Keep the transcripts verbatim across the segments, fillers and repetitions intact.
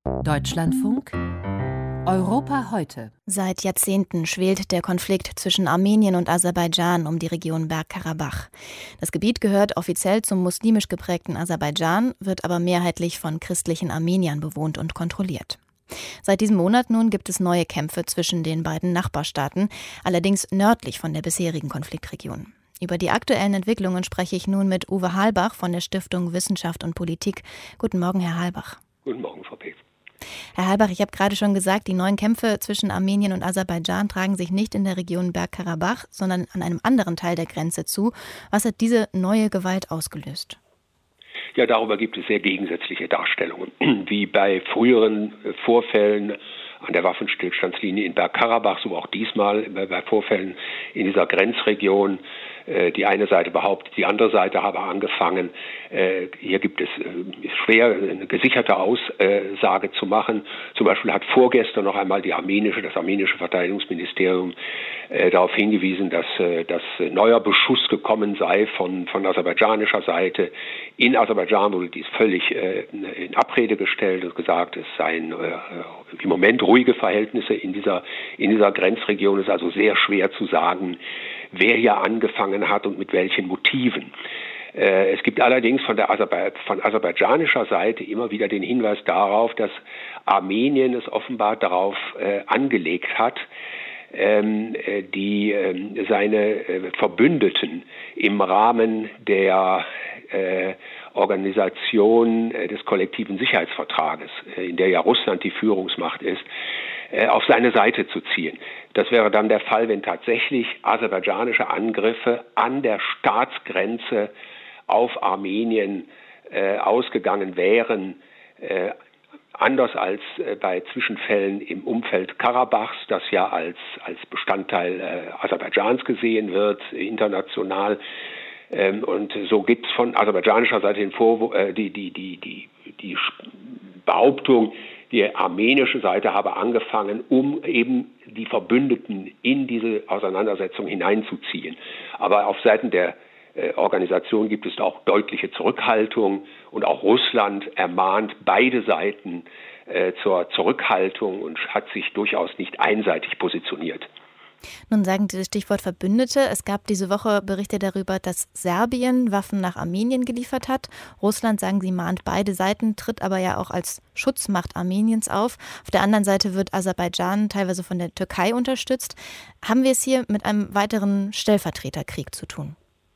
Deutschlandfunk Europa heute. Seit Jahrzehnten schwelt der Konflikt zwischen Armenien und Aserbaidschan um die Region Bergkarabach. Das Gebiet gehört offiziell zum muslimisch geprägten Aserbaidschan, wird aber mehrheitlich von christlichen Armeniern bewohnt und kontrolliert. Seit diesem Monat nun gibt es neue Kämpfe zwischen den beiden Nachbarstaaten, allerdings nördlich von der bisherigen Konfliktregion. Über die aktuellen Entwicklungen spreche ich nun mit Uwe Halbach von der Stiftung Wissenschaft und Politik. Guten Morgen, Herr Halbach. Guten Morgen, Frau Peetz. Herr Halbach, ich habe gerade schon gesagt, die neuen Kämpfe zwischen Armenien und Aserbaidschan tragen sich nicht in der Region Bergkarabach, sondern an einem anderen Teil der Grenze zu. Was hat diese neue Gewalt ausgelöst? Ja, darüber gibt es sehr gegensätzliche Darstellungen. Wie bei früheren Vorfällen an der Waffenstillstandslinie in Bergkarabach, so auch diesmal bei Vorfällen in dieser Grenzregion. Die eine Seite behauptet, die andere Seite habe angefangen. Hier gibt es ist schwer, eine gesicherte Aussage zu machen. Zum Beispiel hat vorgestern noch einmal die armenische, das armenische Verteidigungsministerium darauf hingewiesen, dass, dass neuer Beschuss gekommen sei von, von aserbaidschanischer Seite. In Aserbaidschan wurde dies völlig in Abrede gestellt und gesagt, es seien im Moment ruhige Verhältnisse in dieser, in dieser Grenzregion. Es ist also sehr schwer zu sagen, wer hier angefangen hat und mit welchen Motiven. Äh, es gibt allerdings von der Aserba- von aserbaidschanischer Seite immer wieder den Hinweis darauf, dass Armenien es offenbar darauf äh, angelegt hat, ähm, äh, die äh, seine äh, Verbündeten im Rahmen der äh, Organisation äh, des kollektiven Sicherheitsvertrages, äh, in der ja Russland die Führungsmacht ist, auf seine Seite zu ziehen. Das wäre dann der Fall, wenn tatsächlich aserbaidschanische Angriffe an der Staatsgrenze auf Armenien äh, ausgegangen wären, äh, anders als äh, bei Zwischenfällen im Umfeld Karabachs, das ja als, als Bestandteil äh, Aserbaidschans gesehen wird, international. Ähm, und so gibt es von aserbaidschanischer Seite den Vorwurf, äh, die, die, die, die, die Behauptung, die armenische Seite habe angefangen, um eben die Verbündeten in diese Auseinandersetzung hineinzuziehen. Aber auf Seiten der äh, Organisation gibt es auch deutliche Zurückhaltung und auch Russland ermahnt beide Seiten äh, zur Zurückhaltung und hat sich durchaus nicht einseitig positioniert. Nun sagen Sie das Stichwort Verbündete. Es gab diese Woche Berichte darüber, dass Serbien Waffen nach Armenien geliefert hat. Russland, sagen Sie, mahnt beide Seiten, tritt aber ja auch als Schutzmacht Armeniens auf. Auf der anderen Seite wird Aserbaidschan teilweise von der Türkei unterstützt. Haben wir es hier mit einem weiteren Stellvertreterkrieg zu tun?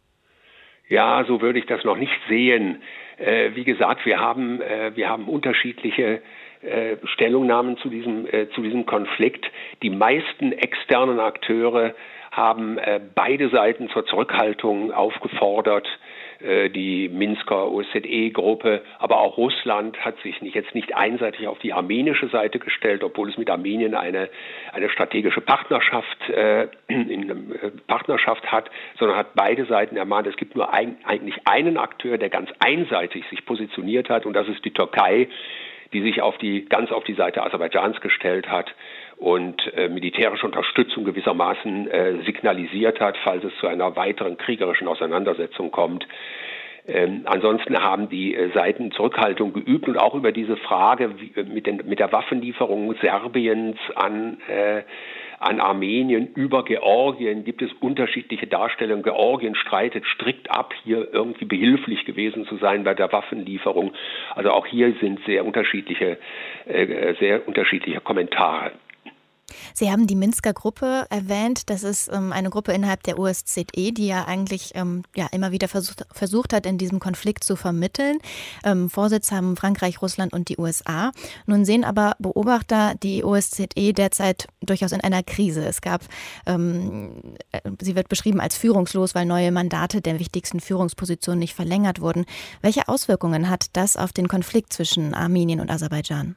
Ja, so würde ich das noch nicht sehen. Äh, wie gesagt, wir haben, äh, wir haben unterschiedliche Äh, Stellungnahmen zu diesem, äh, zu diesem Konflikt. Die meisten externen Akteure haben äh, beide Seiten zur Zurückhaltung aufgefordert. Äh, die Minsker O S Z E-Gruppe, aber auch Russland hat sich nicht, jetzt nicht einseitig auf die armenische Seite gestellt, obwohl es mit Armenien eine, eine strategische Partnerschaft, äh, in, äh, Partnerschaft hat, sondern hat beide Seiten ermahnt. Es gibt nur ein, eigentlich einen Akteur, der ganz einseitig sich positioniert hat, und das ist die Türkei, die sich auf die, ganz auf die Seite Aserbaidschans gestellt hat und äh, militärische Unterstützung gewissermaßen äh, signalisiert hat, falls es zu einer weiteren kriegerischen Auseinandersetzung kommt. Ähm, ansonsten haben die äh, Seiten Zurückhaltung geübt und auch über diese Frage wie, äh, mit, den, mit der Waffenlieferung Serbiens an äh, an Armenien über Georgien gibt es unterschiedliche Darstellungen. Georgien streitet strikt ab, hier irgendwie behilflich gewesen zu sein bei der Waffenlieferung. Also auch hier sind sehr unterschiedliche, äh, sehr unterschiedliche Kommentare. Sie haben die Minsker Gruppe erwähnt. Das ist ähm, eine Gruppe innerhalb der O S Z E, die ja eigentlich ähm, ja, immer wieder versucht, versucht hat, in diesem Konflikt zu vermitteln. Ähm, Vorsitz haben Frankreich, Russland und die U S A. Nun sehen aber Beobachter die O S Z E derzeit durchaus in einer Krise. Es gab, ähm, sie wird beschrieben als führungslos, weil neue Mandate der wichtigsten Führungspositionen nicht verlängert wurden. Welche Auswirkungen hat das auf den Konflikt zwischen Armenien und Aserbaidschan?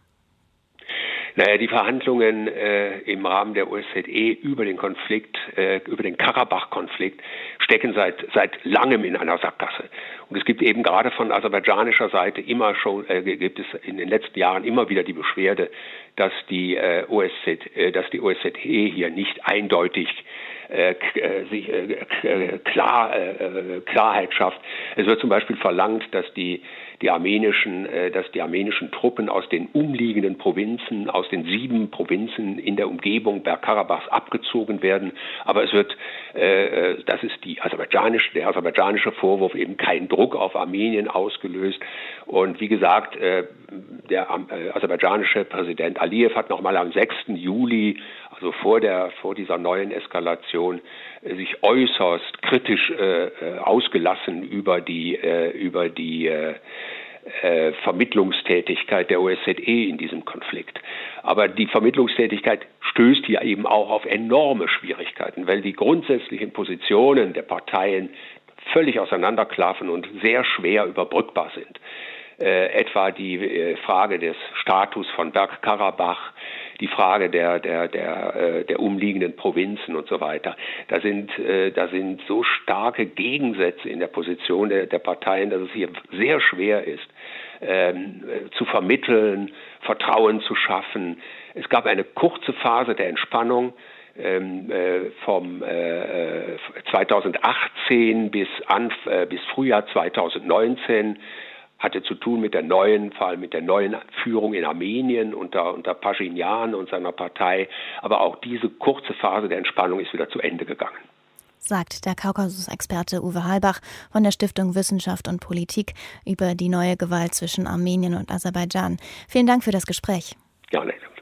Naja, die Verhandlungen äh, im Rahmen der O S Z E über den Konflikt, äh, über den Karabach-Konflikt stecken seit seit langem in einer Sackgasse. Und es gibt eben gerade von aserbaidschanischer Seite immer schon, äh, gibt es in den letzten Jahren immer wieder die Beschwerde, dass die äh, O S Z, äh, dass die O S Z E hier nicht eindeutig äh, sich äh, klar äh, Klarheit schafft. Es wird zum Beispiel verlangt, dass die die armenischen, äh, dass die armenischen Truppen aus den umliegenden Provinzen, aus den sieben Provinzen in der Umgebung Bergkarabachs abgezogen werden. Aber es wird, äh, das ist die aserbaidschanische, der aserbaidschanische Vorwurf, eben keinen Druck auf Armenien ausgelöst. Und wie gesagt, äh, der äh, aserbaidschanische Präsident Aliyev hat nochmal am sechsten Juli, also vor der vor dieser neuen Eskalation, äh, sich äußerst kritisch äh, ausgelassen über die äh, über die äh, äh, Vermittlungstätigkeit der O S Z E in diesem Konflikt. Aber die Vermittlungstätigkeit stößt hier eben auch auf enorme Schwierigkeiten, weil die grundsätzlichen Positionen der Parteien völlig auseinanderklaffen und sehr schwer überbrückbar sind. Äh, etwa die äh, Frage des Status von Bergkarabach, die Frage der der der äh, der umliegenden Provinzen und so weiter. Da sind äh, da sind so starke Gegensätze in der Position der, der Parteien, dass es hier sehr schwer ist, ähm, zu vermitteln, Vertrauen zu schaffen. Es gab eine kurze Phase der Entspannung ähm, äh, vom äh, zweitausendachtzehn bis an äh, bis Frühjahr zweitausendneunzehn. Hatte zu tun mit der neuen, vor allem mit der neuen Führung in Armenien unter, unter Pashinyan und seiner Partei. Aber auch diese kurze Phase der Entspannung ist wieder zu Ende gegangen. Sagt der Kaukasus-Experte Uwe Halbach von der Stiftung Wissenschaft und Politik über die neue Gewalt zwischen Armenien und Aserbaidschan. Vielen Dank für das Gespräch. Gerne.